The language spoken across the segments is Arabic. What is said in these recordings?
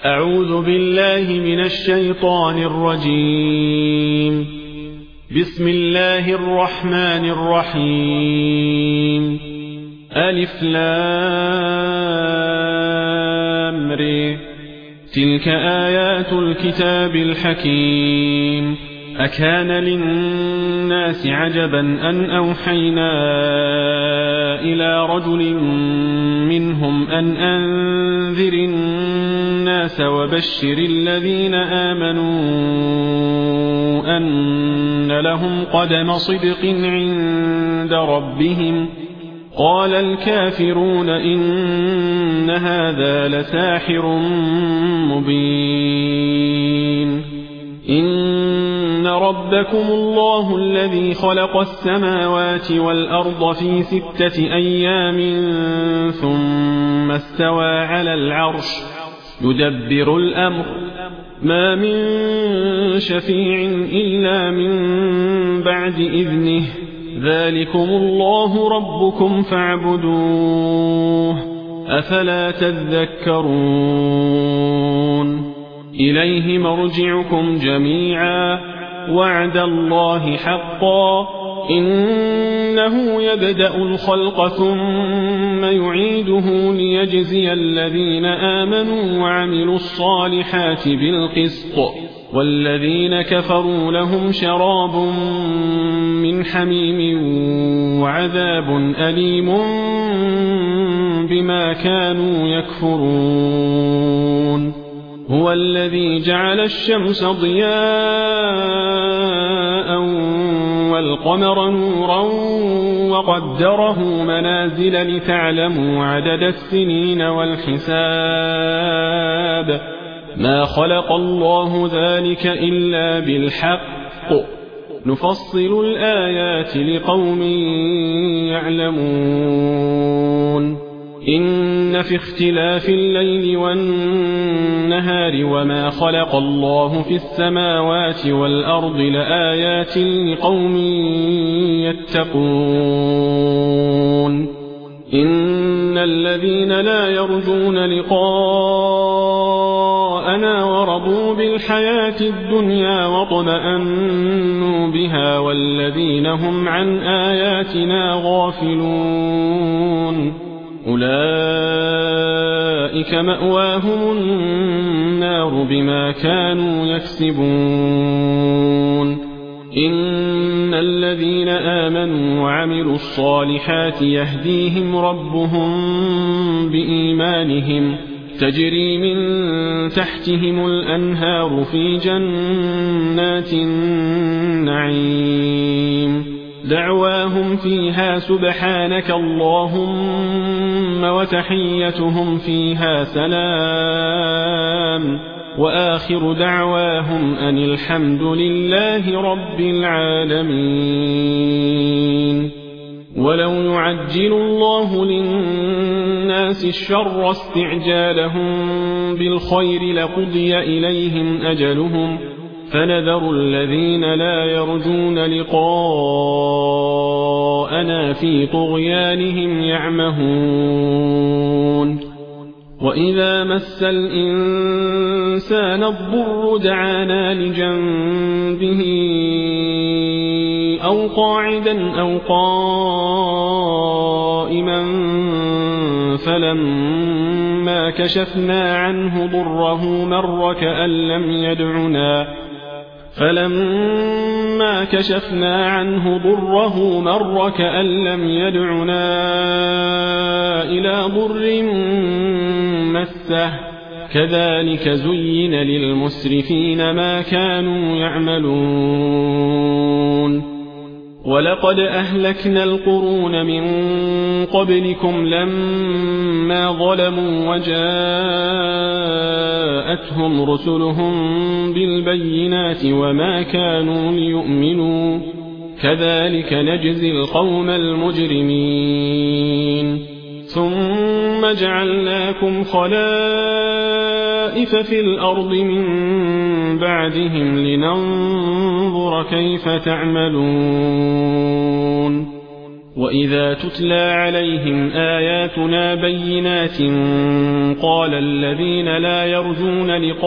أعوذ بالله من الشيطان الرجيم. بسم الله الرحمن الرحيم. ألف لام ر. تلك آيات الكتاب الحكيم. أكان للناس عجبا أن أوحينا إلى رجل منهم أن أنذر الناس وبشر الذين آمنوا أن لهم قدم صدق عند ربهم. قال الكافرون إن هذا لساحر مبين. إن ربكم الله الذي خلق السماوات والأرض في 6 أيام ثم استوى على العرش يدبر الأمر ما من شفيع إلا من بعد إذنه ذلكم الله ربكم فاعبدوه أفلا تذكرون. إليه مرجعكم جميعا وعد الله حقا إنه يبدأ الخلق ثم يعيده ليجزي الذين آمنوا وعملوا الصالحات بالقسط والذين كفروا لهم شراب من حميم وعذاب أليم بما كانوا يكفرون. هو الذي جعل الشمس ضياء والقمر نورا وقدره منازل لتعلموا عدد السنين والحساب ما خلق الله ذلك إلا بالحق نفصل الآيات لقوم يعلمون. إن في اختلاف الليل والنهار وما خلق الله في السماوات والأرض لآيات لقوم يتقون. إن الذين لا يرجون لقاءنا ورضوا بالحياة الدنيا واطمأنوا بها والذين هم عن آياتنا غافلون أولئك مأواهم النار بما كانوا يكسبون. إن الذين آمنوا وعملوا الصالحات يهديهم ربهم بإيمانهم تجري من تحتهم الأنهار في جنات النعيم دعواهم فيها سبحانك اللهم وتحيتهم فيها سلام وآخر دعواهم أن الحمد لله رب العالمين. ولو يعجل الله للناس الشر استعجالهم بالخير لقضي إليهم أجلهم فنذر الذين لا يرجون لقاءنا في طغيانهم يعمهون. وإذا مس الإنسان الضر دعانا لجنبه أو قاعدا أو قائما فلما كشفنا عنه ضره مر كأن لم يدعنا إلى ضر مسه كذلك زين للمسرفين ما كانوا يعملون. ولقد أهلكنا القرون من قبلكم لما ظلموا وجاءتهم رسلهم بالبينات وما كانوا ليؤمنوا كذلك نجزي القوم المجرمين. ثم جعلناكم خلائف في الأرض من بعدهم لننظر كيف تعملون. وإذا تتلى عليهم آياتنا بينات قال الذين لا يرجون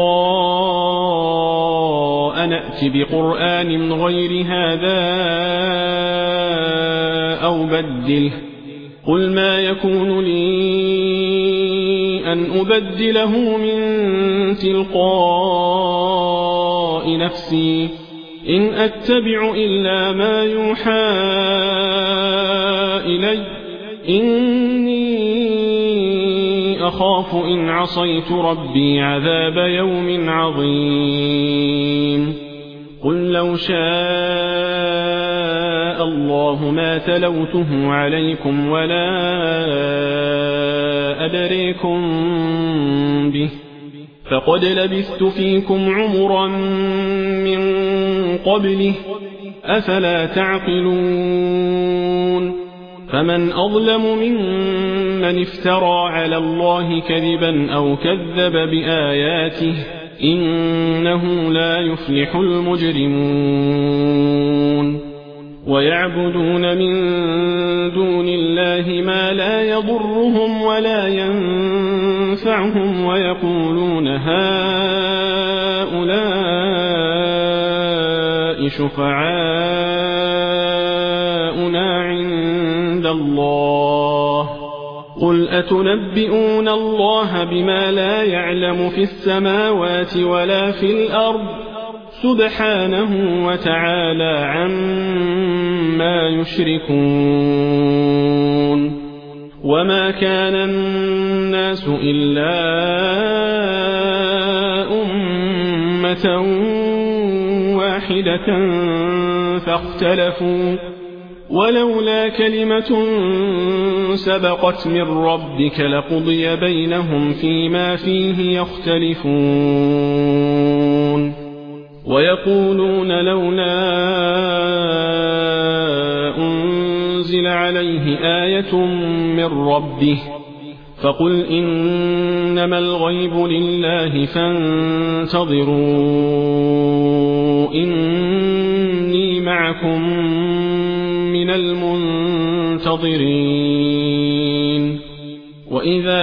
لقاء نأت بقرآن غير هذا أو بدله قل ما يكون لي أن أبدله من تلقاء نفسي إن أتبع إلا ما يوحى إلي إني أخاف إن عصيت ربي عذاب يوم عظيم قل لو شاء الله ما تلوته عليكم ولا أدريكم به فقد لبثت فيكم عمرا من قبله أفلا تعقلون فمن أظلم ممن افترى على الله كذبا أو كذب بآياته إنه لا يفلح المجرمون ويعبدون من دون الله ما لا يضرهم ولا ينفعهم ويقولون هؤلاء شفعاؤنا عند الله قل أتنبئون الله بما لا يعلم في السماوات ولا في الأرض سبحانه وتعالى عما يشركون وما كان الناس إلا أمة واحدة فاختلفوا ولولا كلمة سبقت من ربك لقضي بينهم فيما فيه يختلفون ويقولون لولا أنزل عليه آية من ربه فقل إنما الغيب لله فانتظروا إني معكم من المنتظرين وإذا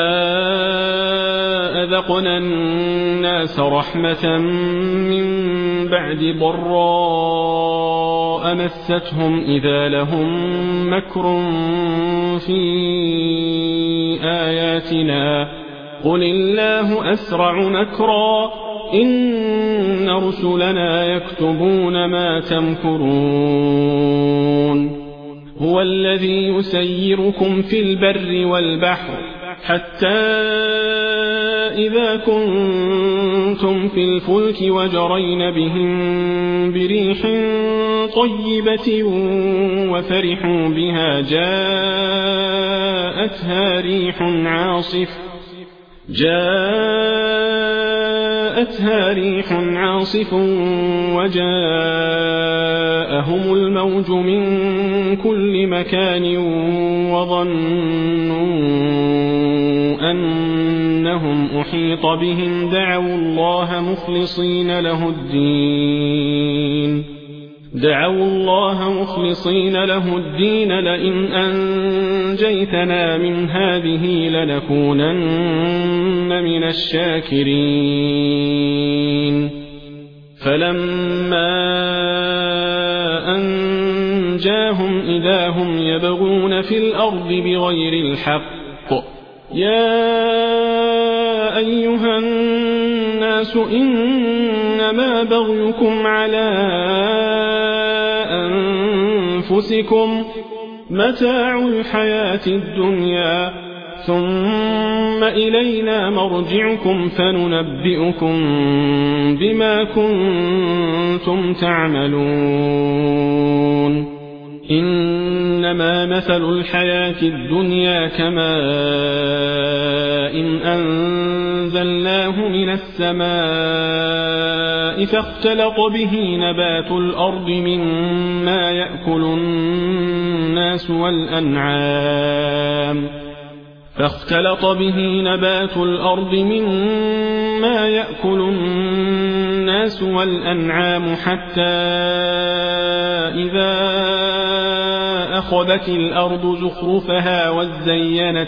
أذقنا الناس رحمة من بعد ضراء مستهم إذا لهم مكر في آياتنا قل الله أسرع مكرا إن رسلنا يكتبون ما تمكرون هو الذي يسيركم في البر والبحر حتى إذا كنتم في الفلك وجرين بهم بريح طيبة وفرحوا بها جاءتها ريح عاصف وجاءهم الموج من كل مكان وظنوا أنهم أحيط بهم دعوا الله مخلصين له الدين لئن أنجيتنا من هذه لنكونن من الشاكرين فلما أنجاهم إذا هم يبغون في الأرض بغير الحق يا أيها الناس إنما بغيكم على أنفسكم متاع الحياة الدنيا ثم إلينا مرجعكم فننبئكم بما كنتم تعملون إنما مثل الحياة الدنيا كماء إن أنزلناه من السماء فاختلط به نبات الأرض مما يأكل الناس والأنعام حتى إذا أخذت الأرض زخرفها وزينت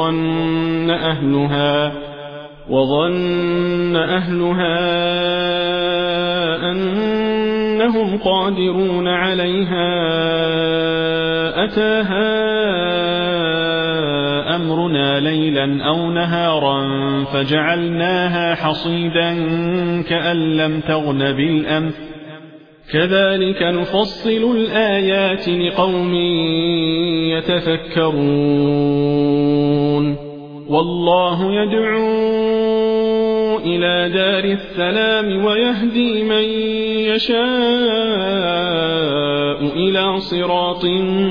وظن أهلها أنهم قادرون عليها أتاها أمرنا ليلا أو نهارا فجعلناها حصيدا كأن لم تغن بالأمس كذلك نفصل الآيات لقوم يتفكرون والله يدعو إلى دار السلام ويهدي من يشاء إلى صراط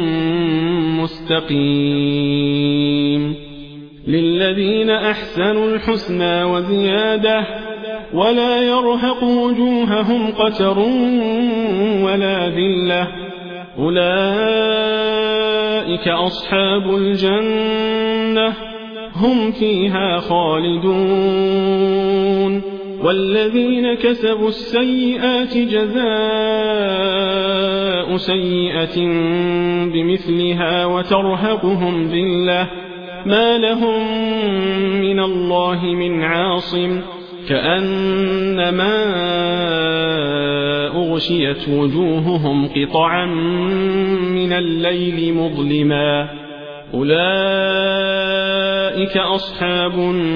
مستقيم للذين أحسنوا الحسنى وزيادة ولا يرهق وجوههم قتر ولا ذلة أولئك أصحاب الجنة هم فيها خالدون والذين كسبوا السيئات جزاء سيئة بمثلها وترهقهم ذلة ما لهم من الله من عاصم كأنما أغشيت وجوههم قطعا من الليل مظلما أولئك أصحاب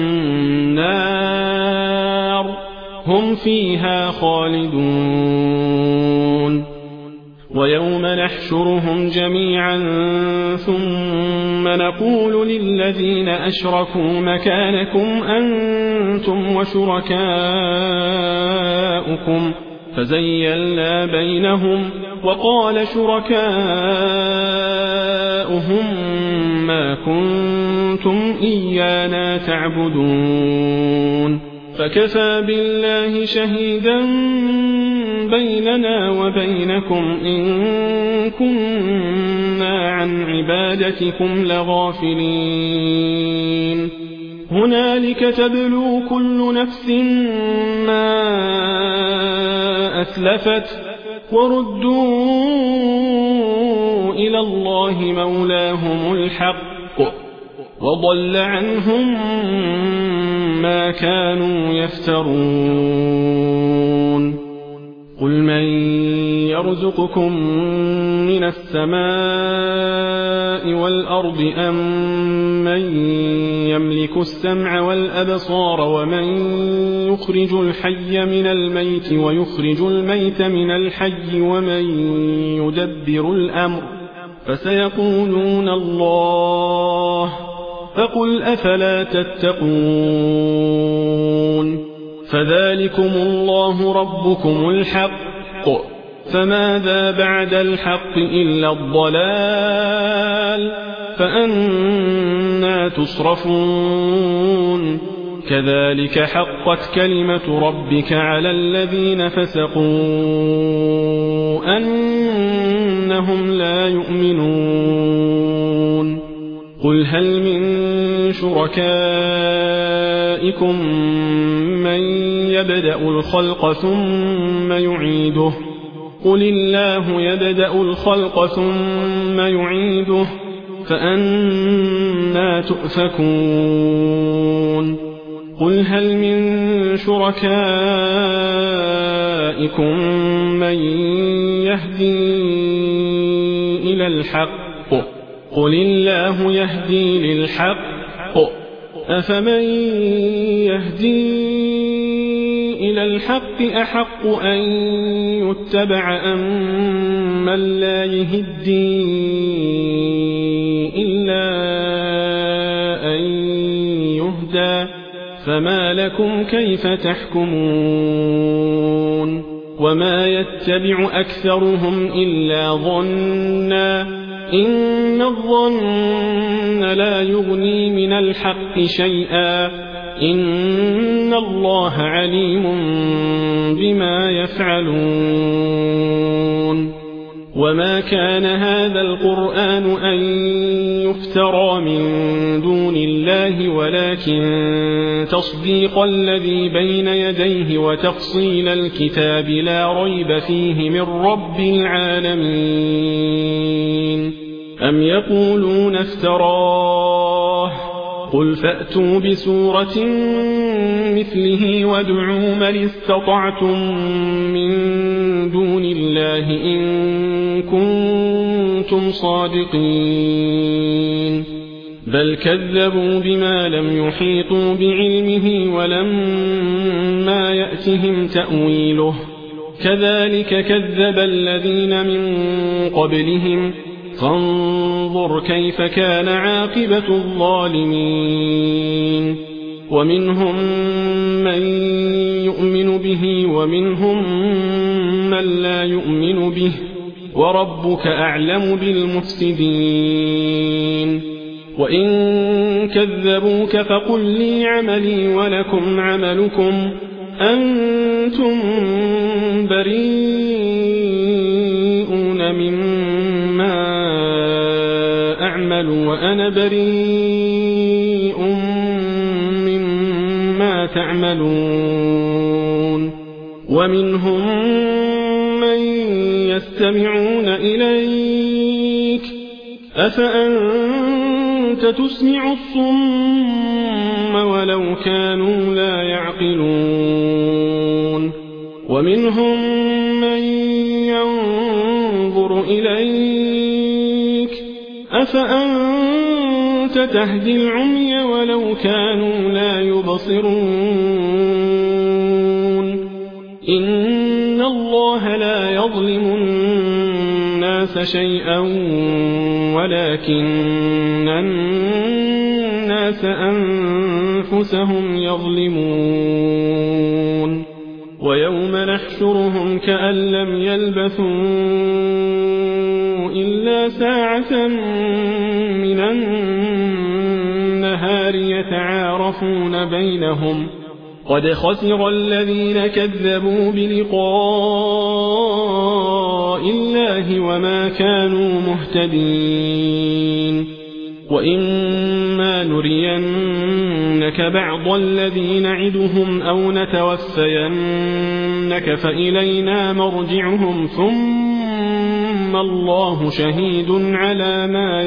النار هم فيها خالدون ويوم نحشرهم جميعا ثم نقول للذين أشركوا مكانكم أنتم وشركاؤكم فزيلنا بينهم وقال شركاؤهم ما كنتم إيانا تعبدون فكفى بالله شهيدا بيننا وبينكم إن كنا عن عبادتكم لغافلين هنالك تبلو كل نفس ما أسلفت وردوا إلى الله مولاهم الحق وضل عنهم ما كانوا يفترون قل من يرزقكم من السماء والأرض أم من يملك السمع والأبصار ومن يخرج الحي من الميت ويخرج الميت من الحي ومن يدبر الأمر فسيقولون الله فقل أفلا تتقون فذلكم الله ربكم الحق فماذا بعد الحق إلا الضلال فأنى تصرفون كذلك حقت كلمة ربك على الذين فسقوا أنهم لا يؤمنون قل هل من شركائكم من يبدأ الخلق ثم يعيده قل الله يبدأ الخلق ثم يعيده فأنى تؤفكون قل هل من شركائكم من يهدي إلى الحق قل الله يهدي للحق أفمن يهدي إلى الحق أحق أن يتبع أم من لا يهدي إلا أن يهدى فما لكم كيف تحكمون وما يتبع أكثرهم إلا ظنا إن الظن لا يغني من الحق شيئا إن الله عليم بما يفعلون وما كان هذا القرآن أن يفترى من دون الله ولكن تصديق الذي بين يديه وتفصيل الكتاب لا ريب فيه من رب العالمين أم يقولون افتراه قل فأتوا بسورة مثله وادعوا من استطعتم من دون الله إن كنتم صادقين بل كذبوا بما لم يحيطوا بعلمه ولما يأتهم تأويله كذلك كذب الذين من قبلهم فانظر كيف كان عاقبة الظالمين ومنهم من يؤمن به ومنهم من لا يؤمن به وربك أعلم بالمفسدين وإن كذبوك فقل لي عملي ولكم عملكم أنتم بريئون مما أعمل وأنا بريء مما تعملون ومنهم من يستمعون إليك أفأنت تسمع الصم ولو كانوا لا يعقلون ومنهم من ينظر إليك أفأنت تهدي العمي ولو كانوا لا يبصرون إن الله لا يظلم الناس شيئا ولكن الناس أنفسهم يظلمون ويوم نحشرهم كأن لم يلبثوا إلا ساعة من النهار يتعارفون بينهم قد خسر الذين كذبوا بلقاء الله وما كانوا مهتدين وإما نرينك بعض الذي نعدهم أو نتوفينك فإلينا مرجعهم ثم الله شهيد على ما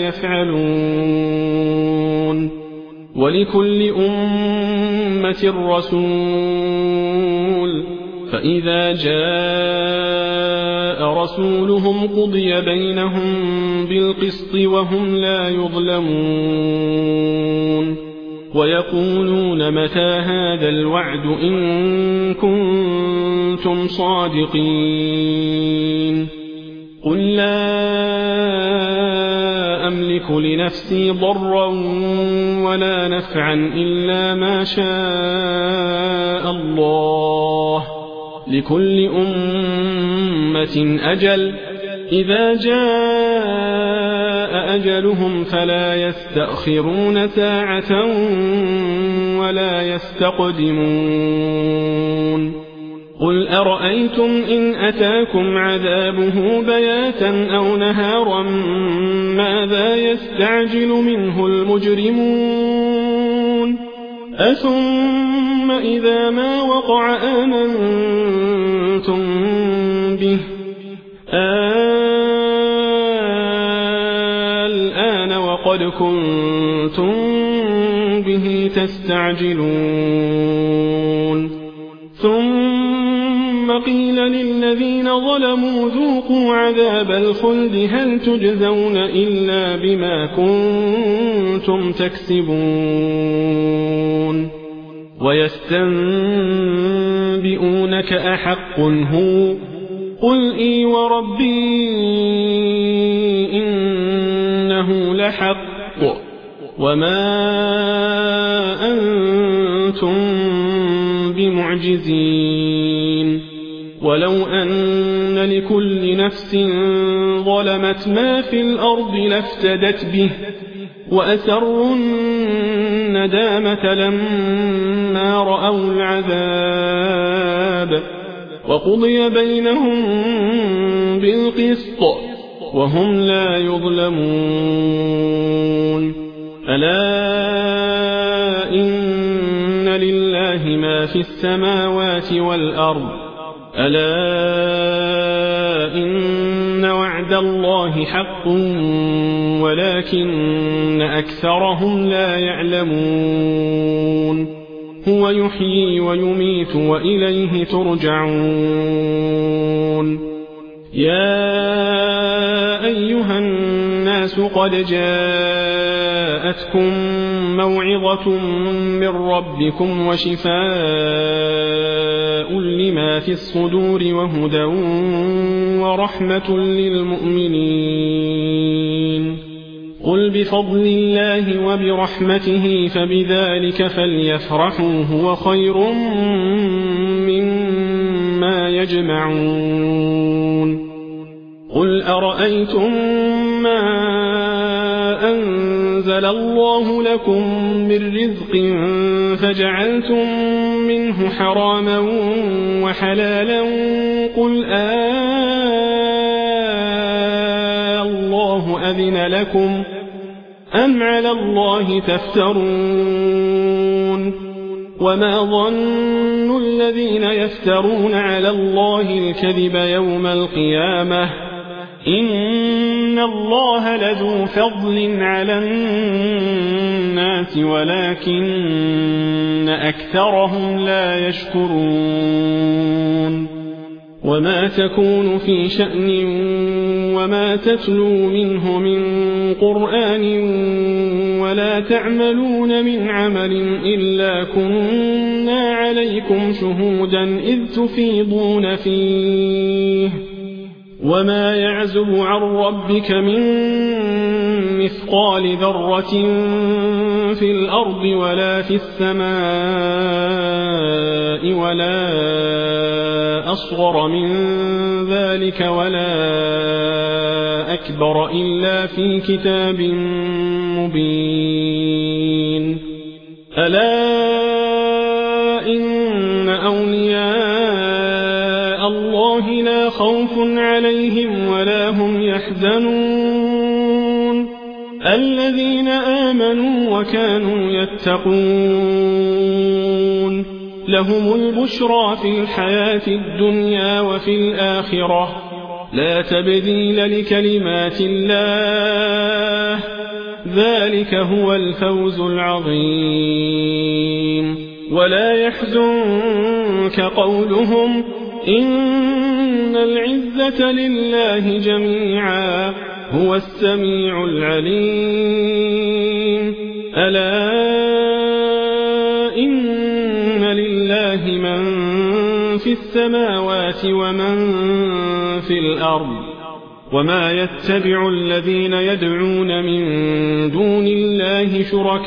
يفعلون ولكل أمة رسول فإذا جاء رسولهم قضي بينهم بالقسط وهم لا يظلمون ويقولون متى هذا الوعد إن كنتم صادقين قل لا أملك لنفسي ضرا ولا نفعا إلا ما شاء الله لكل أمة أجل إذا جاء أجلهم فلا يستأخرون ساعة ولا يستقدمون قل أرأيتم إن أتاكم عذابه بياتا أو نهارا ماذا يستعجل منه المجرمون أثم إذا ما وقع آمنتم به الآن وقد كنتم به تستعجلون ثم قيل للذين ظلموا ذوقوا عذاب الخلد هل تجزون إلا بما كنتم تكسبون ويستنبئونك أحق هو قل إي وربي إنه لحق وما أنتم بمعجزين ولو أن لكل نفس ظلمت ما في الأرض لافتدت به وأسروا الندامة لما رأوا العذاب وقضي بينهم بالقسط وهم لا يظلمون ألا إن لله ما في السماوات والأرض ألا إن وعد الله حق ولكن أكثرهم لا يعلمون هو يحيي ويميت وإليه ترجعون يا أيها الناس قد جاءتكم موعظة من ربكم وشفاء لما في الصدور وهدى ورحمة للمؤمنين قل بفضل الله وبرحمته فبذلك فليفرحوا هو خير مما يجمعون قل أرأيتم ما أنزل الله لكم من رزق فجعلتم منه حراما وحلالا قل الله أذن لكم أم على الله تفترون وما ظن الذين يفترون على الله الكذب يوم القيامة إن الله لذو فضل على الناس ولكن أكثرهم لا يشكرون وما تكون في شأن وما تتلو منه من قرآن ولا تعملون من عمل إلا كنا عليكم شهودا إذ تفيضون فيه وما يعزب عن ربك من مثقال ذرة في الأرض ولا في السماء ولا أصغر من ذلك ولا أكبر إلا في كتاب مبين ألا إن أولياء الله لا خوف عليهم ولا هم يحزنون الذين آمنوا وكانوا يتقون لهم البشرى في الحياة الدنيا وفي الآخرة لا تبديل لكلمات الله ذلك هو الفوز العظيم ولا يحزنك قولهم إن العزة لله جميعا هو السميع العليم ألا إن لله من في السماوات ومن في الأرض وما يتبع الذين يدعون من دون الله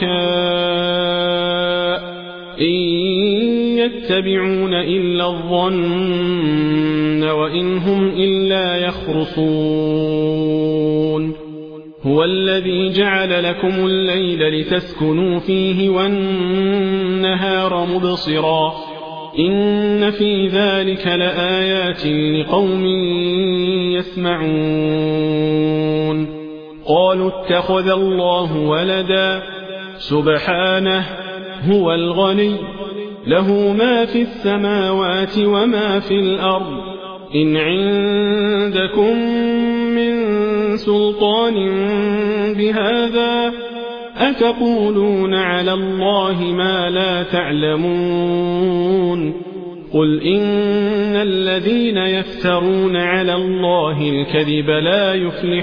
شركاء إن يتبعون إلا الظن وإن هم إلا يخرصون هو الذي جعل لكم الليل لتسكنوا فيه والنهار مبصرا إن في ذلك لآيات لقوم يسمعون قالوا اتخذ الله ولدا سبحانه هو الغني له ما في السماوات وما في الأرض إن عندكم من سلطان بهذا أتقولون على الله ما لا تعلمون قل إن الذين يفترون على الله الكذب لا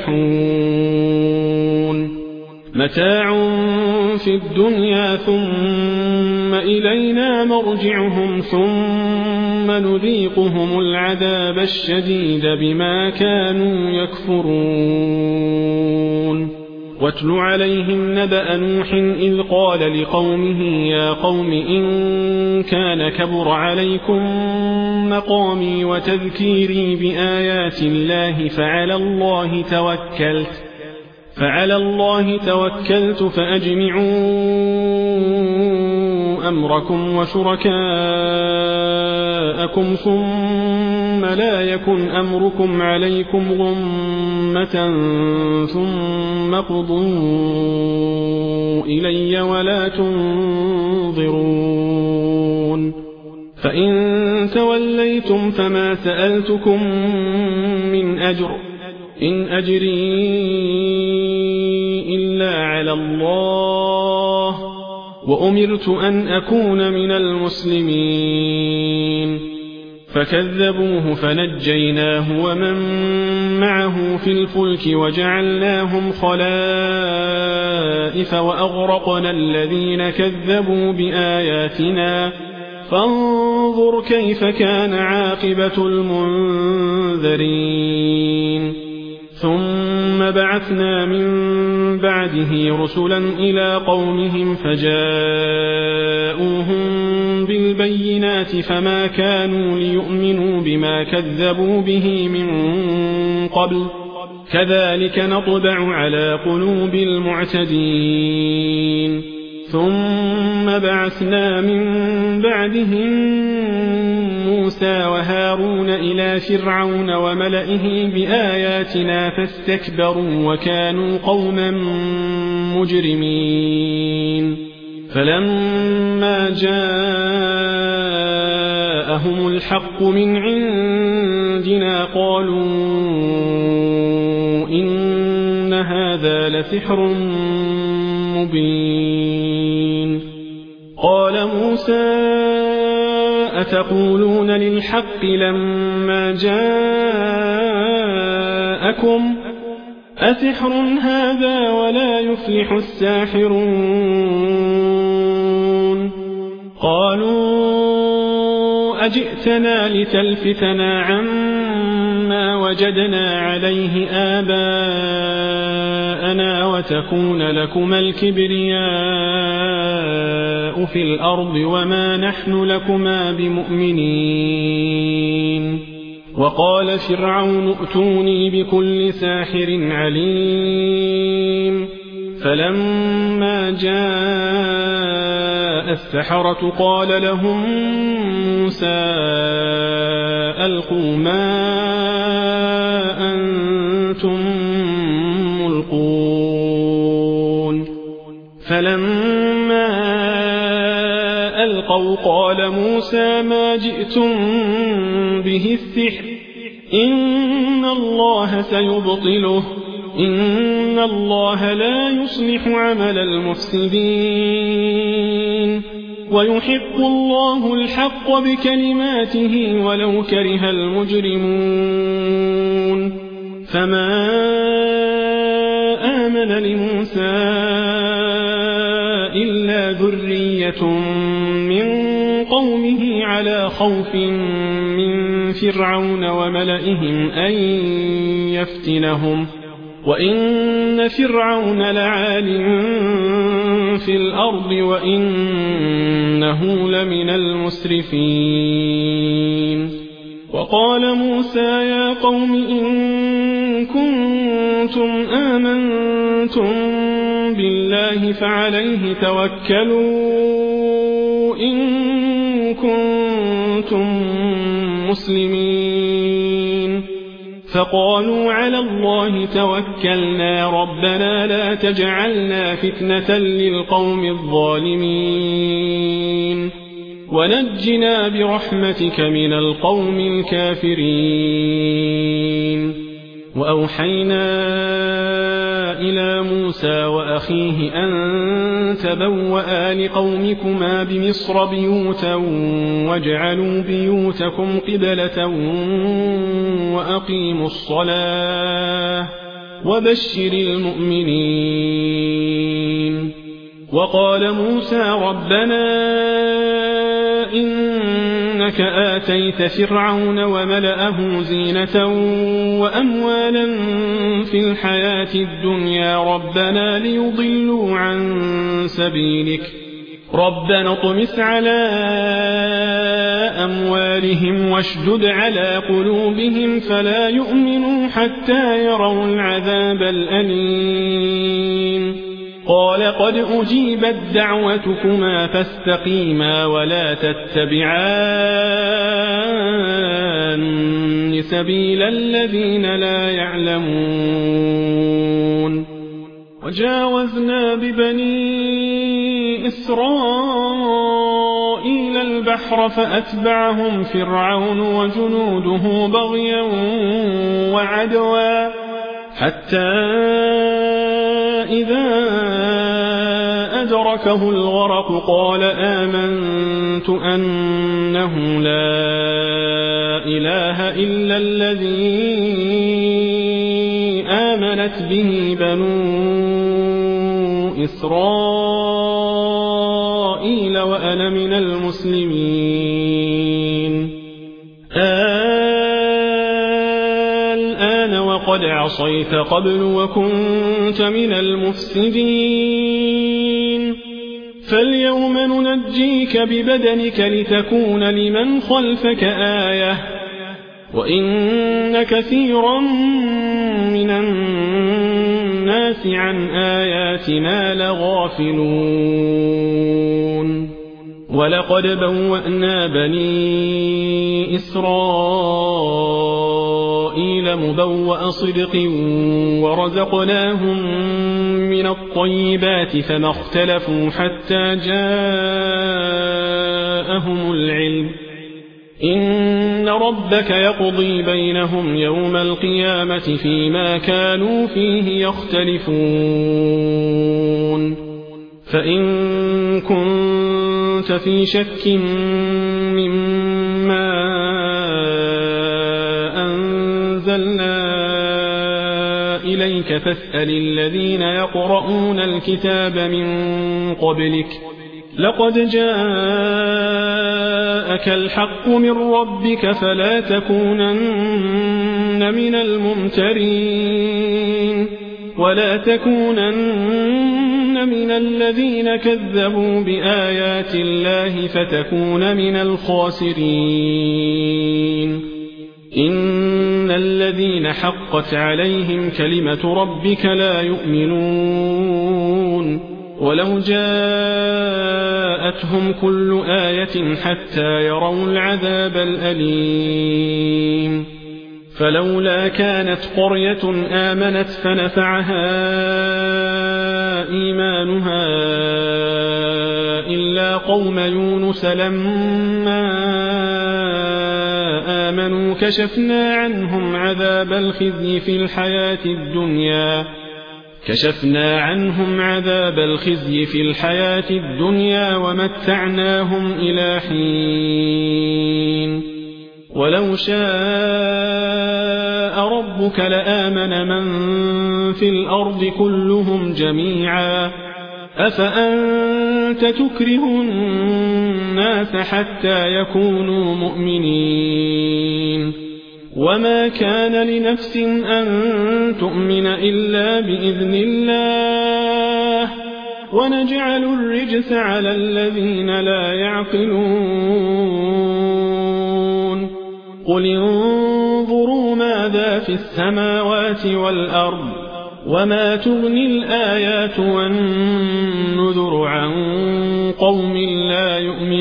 يفلحون متاع في الدنيا ثم إلينا مرجعهم ثم نذيقهم العذاب الشديد بما كانوا يكفرون واتل عليهم نبأ نوح إذ قال لقومه يا قوم إن كان كبر عليكم مقامي وتذكيري بآيات الله فعلى الله توكلت فأجمعوا أمركم وشركاءكم ثم لا يكن أمركم عليكم غمة ثم اقضوا إلي ولا تنظرون فإن توليتم فما سألتكم من أجر إن أجري إلا على الله وأمرت أن أكون من المسلمين فكذبوه فنجيناه ومن معه في الفلك وجعلناهم خلائف وأغرقنا الذين كذبوا بآياتنا فانظر كيف كان عاقبة المنذرين ثم بعثنا من بعده رسلا إلى قومهم فجاءوهم بالبينات فما كانوا ليؤمنوا بما كذبوا به من قبل كذلك نطبع على قلوب المعتدين ثم بعثنا من بعدهم موسى وهارون إلى فرعون وملئه بآياتنا فاستكبروا وكانوا قوما مجرمين فلما جاءهم الحق من عندنا قالوا إن هذا لسحر مبين قال موسى أتقولون للحق لما جاءكم أسحر هذا ولا يفلح الساحرون قالوا أجئتنا لتلفتنا عما وجدنا عليه آباءنا وتكون لكما الكبرياء في الأرض وما نحن لكما بمؤمنين وقال فرعون ائتوني بكل ساحر عليم فلما جاء السحرة قال لهم موسى ألقوا ما أنتم ملقون فلما ألقوا قال موسى ما جئتم به السحر إن الله سيبطله إن الله لا يصلح عمل المفسدين ويحق الله الحق بكلماته ولو كره المجرمون فما آمن لموسى إلا ذرية من قومه على خوف من فرعون وملئهم أن يفتنهم وإن فرعون لعال في الأرض وإنه لمن المسرفين وقال موسى يا قوم إن كنتم آمنتم بالله فعليه توكلوا إن كنتم مسلمين فقالوا على الله توكلنا ربنا لا تجعلنا فتنة للقوم الظالمين ونجنا برحمتك من القوم الكافرين وأوحينا إلى موسى وأخيه أن تبوأ لقومكما بمصر بيوتا واجعلوا بيوتكم قبلة وأقيموا الصلاة وبشر المؤمنين وقال موسى ربنا إنك آتيت فرعون وملأه زينة وأموالا في الحياة الدنيا ربنا ليضلوا عن سبيلك ربنا اطمس على أموالهم واشدد على قلوبهم فلا يؤمنوا حتى يروا العذاب الأليم قال قد أجيبت دعوتكما فاستقيما ولا تتبعان سبيل الذين لا يعلمون وجاوزنا ببني إسرائيل البحر فأتبعهم فرعون وجنوده بغيا وعدوا حتى إذا أدركه الغرق قال آمنت أنه لا إله إلا الذي آمنت به بنو إسرائيل وأنا من المسلمين. الآن وقد عصيت قبل وكنت من المفسدين فاليوم ننجيك ببدنك لتكون لمن خلفك آية وإن كثيرا من الناس عن آياتنا لغافلون. ولقد بوأنا بني إسرائيل مبوأ صدق ورزقناهم من الطيبات فما اختلفوا حتى جاءهم العلم إن ربك يقضي بينهم يوم القيامة فيما كانوا فيه يختلفون. فإن كنت في شك مما أنزلنا إليك فاسأل الذين يقرؤون الكتاب من قبلك لقد جاءك الحق من ربك فلا تكونن من الممترين ولا تكونن من الذين كذبوا بآيات الله فتكون من الخاسرين. إن الذين حقت عليهم كلمة ربك لا يؤمنون ولو جاءتهم كل آية حتى يروا العذاب الأليم. فلولا كانت قرية آمنت فنفعها إيمانها إلا قوم يونس لما آمنوا كشفنا عنهم عذاب الخزي في الحياة الدنيا ومتعناهم إلى حين. ولو شاء ربك لآمن من في الأرض كلهم جميعا أفأنت تكره الناس حتى يكونوا مؤمنين. وما كان لنفس أن تؤمن إلا بإذن الله ونجعل الرجس على الذين لا يعقلون. قل انظروا ماذا في السماوات والأرض وما تغني الآيات والنذر عن قوم لا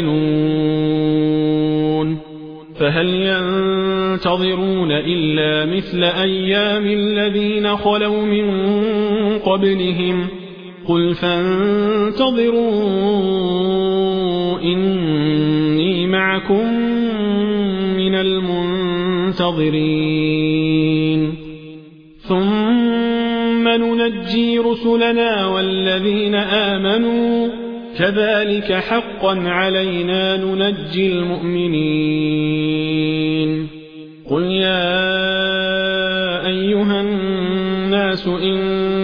يؤمنون. فهل ينتظرون إلا مثل أيام الذين خلوا من قبلهم قل فانتظروا إني معكم من المنتظرين. ثم ننجي رسلنا والذين آمنوا كذلك حقا علينا ننجي المؤمنين. قل يا أيها الناس إن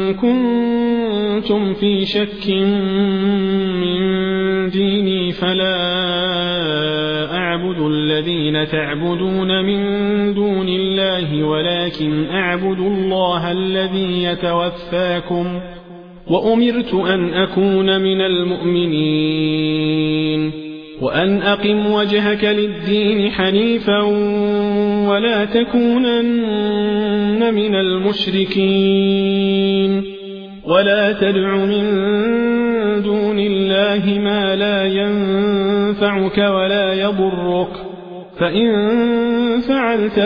كنتم في شك من ديني فلا أعبد الذين تعبدون من دون الله ولكن أعبد الله الذي يتوفاكم وأمرت أن أكون من المؤمنين وأن أقم وجهك للدين حنيفا ولا تكونن من المشركين ولا تدع من دون الله ما لا ينفعك ولا يضرك فإن فعلت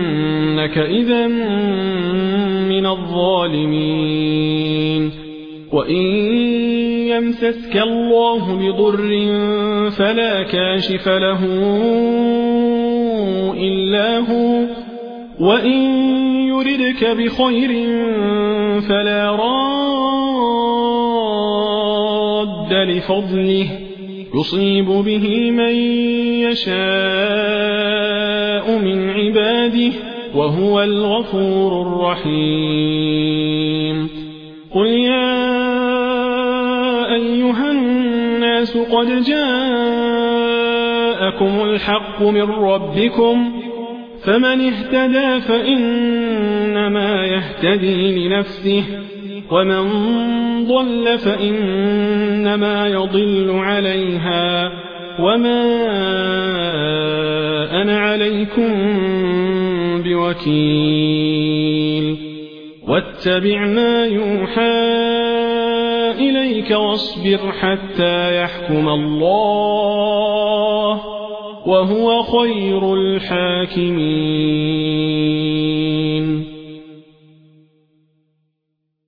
فإنك إذن من الظالمين. وإن يمسسك الله بضر فلا كاشف له إلا هو وإن يردك بخير فلا راد لفضله يصيب به من يشاء من عباده وهو الغفور الرحيم قل يا أيها الناس قد جاءكم الحق من ربكم فمن اهتدى فإنما يهتدي لنفسه ومن ضل فإنما يضل عليها وما أنا عليكم بوكيل واتبع ما يوحى إليك واصبر حتى يحكم الله وهو خير الحاكمين